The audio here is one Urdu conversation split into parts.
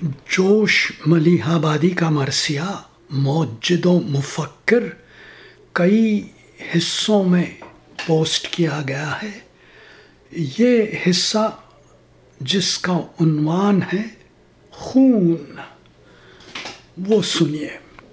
جوش ملیح آبادی کا مرثیہ موجد و مفکر کئی حصوں میں پوسٹ کیا گیا ہے۔ یہ حصہ جس کا عنوان ہے خون، وہ سنیے۔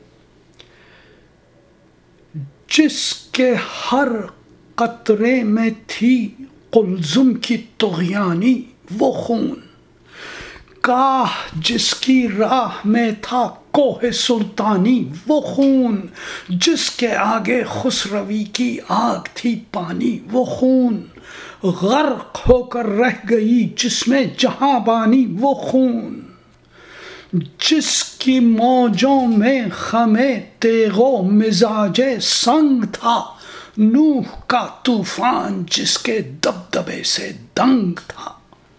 جس کے ہر قطرے میں تھی قلزم کی طغیانی وہ خون، کاہ جس کی راہ میں تھا کوہ سلطانی وہ خون، جس کے آگے خسروی کی آگ تھی پانی وہ خون، غرق ہو کر رہ گئی جس میں جہاں بانی وہ خون، جس کی موجوں میں خم تیغ و مزاج سنگ تھا، نوح کا طوفان جس کے دبدبے سے دنگ تھا،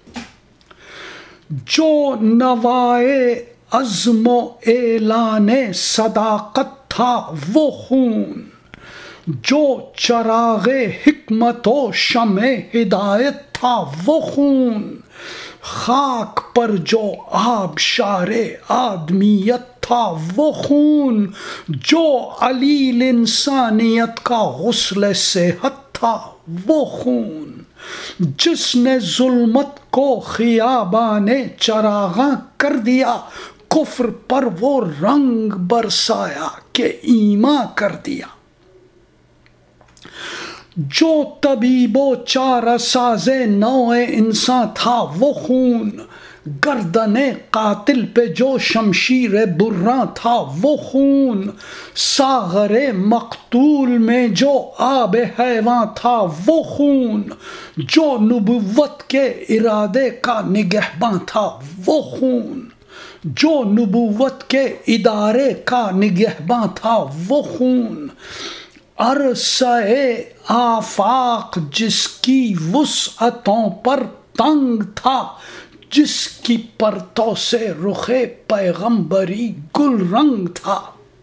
جو نوائے عزم و اعلان صداقت تھا وہ خون، جو چراغ حکمت و شمع ہدایت تھا وہ خون، خاک پر جو آبشار آدمیت تھا وہ خون، جو علیل انسانیت کا غسل صحت تھا وہ خون، جس نے ظلمت کو خیابان چراغاں کر دیا، کفر پر وہ رنگ برسایا کہ ایماں کر دیا، جو طبیب و چارہ ساز نوع انسان تھا وہ خون، گردن قاتل پہ جو شمشیر براں تھا وہ خون، ساغر مقتول میں جو آب حیواں تھا وہ خون، جو نبوت کے ارادے کا نگہباں تھا وہ خون، جو نبوت کے ادارے کا نگہباں تھا وہ خون، عرصہ آفاق جس کی وسعتوں پر تنگ تھا، جس کی پرتو سے رخ پیغمبری گل رنگ تھا،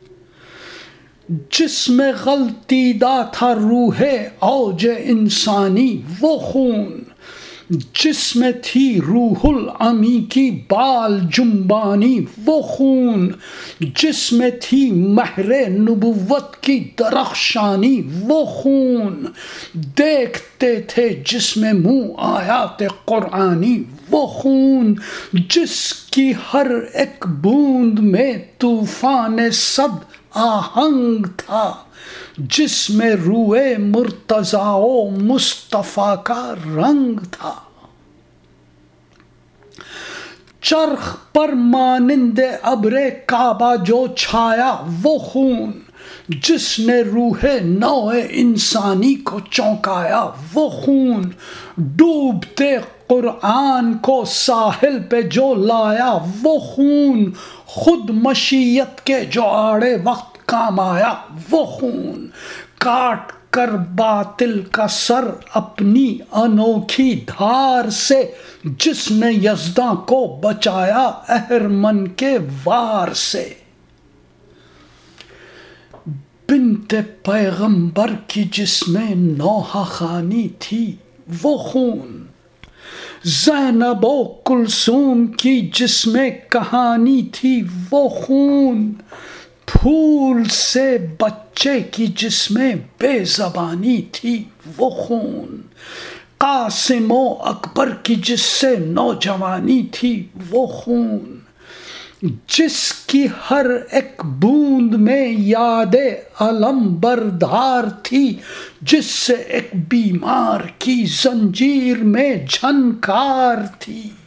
جس میں غلطیدہ تھا روح اوج انسانی وہ خون، جس میں تھی روح العمی کی بال جنبانی وہ خون، جس میں تھی مہر نبوت کی درخشانی وہ خون، دیکھتے تھے جس میں منہ آیات قرآنی وہ خون، جس کی ہر ایک بوند میں طوفان صد آہنگ تھا، جس میں روئے مرتضیٰ و مصطفیٰ کا رنگ تھا، چرخ پر مانند ابر کعبہ جو چھایا وہ خون، جس نے روح نوع انسانی کو چونکایا وہ خون، ڈوبتے قرآن کو ساحل پہ جو لایا وہ خون، خود مشیت کے جو آڑے وقت کام آیا وہ خون، کاٹ کر باطل کا سر اپنی انوکھی دھار سے، جس نے یزداں کو بچایا اہرمن کے وار سے، بنت پیغمبر کی جس میں نوحہ خوانی تھی وہ خون، زینب و کلثوم کی جس میں کہانی تھی وہ خون، پھول سے بچے کی جس میں بے زبانی تھی وہ خون، قاسم و اکبر کی جس سے نوجوانی تھی وہ خون، جس کی ہر ایک بوند میں یاد علم بردار تھی، جس سے ایک بیمار کی زنجیر میں جھنکار تھی،